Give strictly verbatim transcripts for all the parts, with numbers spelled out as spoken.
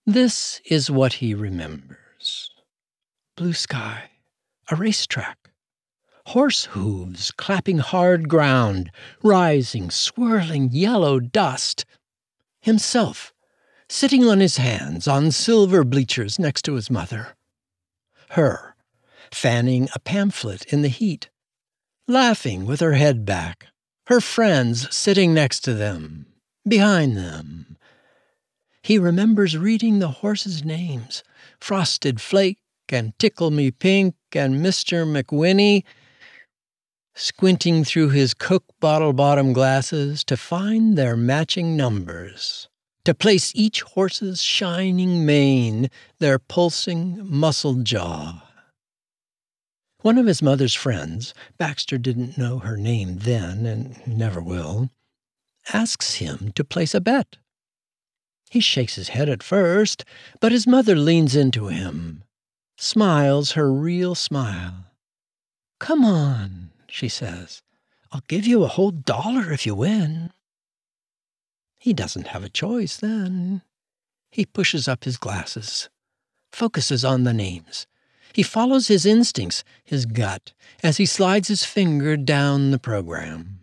This is what he remembers. Blue sky, a racetrack, horse hooves clapping hard ground, rising, swirling yellow dust. Himself, sitting on his hands on silver bleachers next to his mother. Her, fanning a pamphlet in the heat, laughing with her head back. Her friends sitting next to them, behind them. He remembers reading the horses' names, Frosted Flake and Tickle Me Pink and Mister McWhinnie, squinting through his Coke bottle bottom glasses to find their matching numbers, to place each horse's shining mane, their pulsing, muscled jaw. One of his mother's friends, Baxter didn't know her name then and never will, asks him to place a bet. He shakes his head at first, but his mother leans into him, smiles her real smile. "Come on," she says. "I'll give you a whole dollar if you win." He doesn't have a choice then. He pushes up his glasses, focuses on the names. He follows his instincts, his gut, as he slides his finger down the program.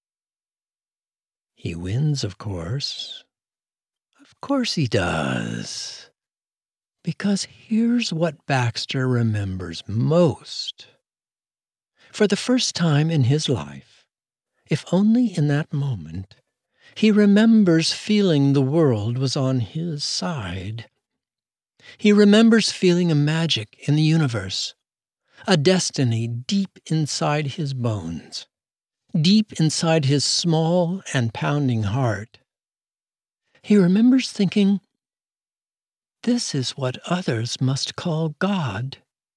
He wins, of course. Of course he does. Because here's what Baxter remembers most. For the first time in his life, if only in that moment, he remembers feeling the world was on his side. He remembers feeling a magic in the universe, a destiny deep inside his bones, deep inside his small and pounding heart. He remembers thinking, this is what others must call God.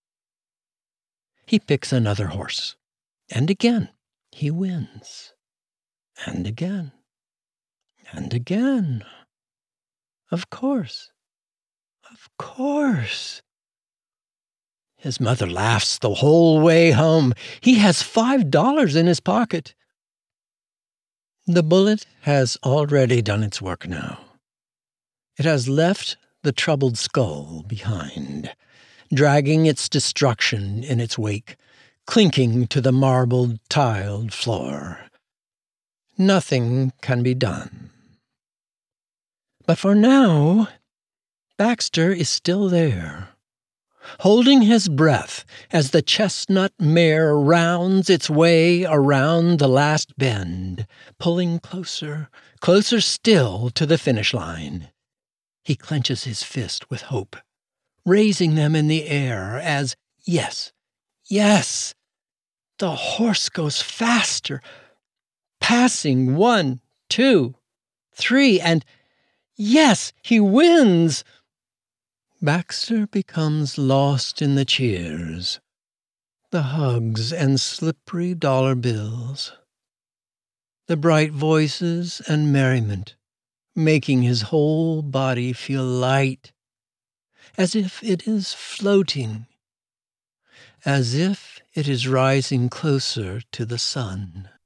He picks another horse, and again he wins, and again, and again. Of course. Of course. His mother laughs the whole way home. He has five dollars in his pocket. The bullet has already done its work now. It has left the troubled skull behind, dragging its destruction in its wake, clinking to the marbled, tiled floor. Nothing can be done. But for now, Baxter is still there, holding his breath as the chestnut mare rounds its way around the last bend, pulling closer, closer still to the finish line. He clenches his fist with hope, raising them in the air as, yes, yes, the horse goes faster, passing one, two, three, and yes, he wins. Baxter becomes lost in the cheers, the hugs and slippery dollar bills, the bright voices and merriment, making his whole body feel light, as if it is floating, as if it is rising closer to the sun.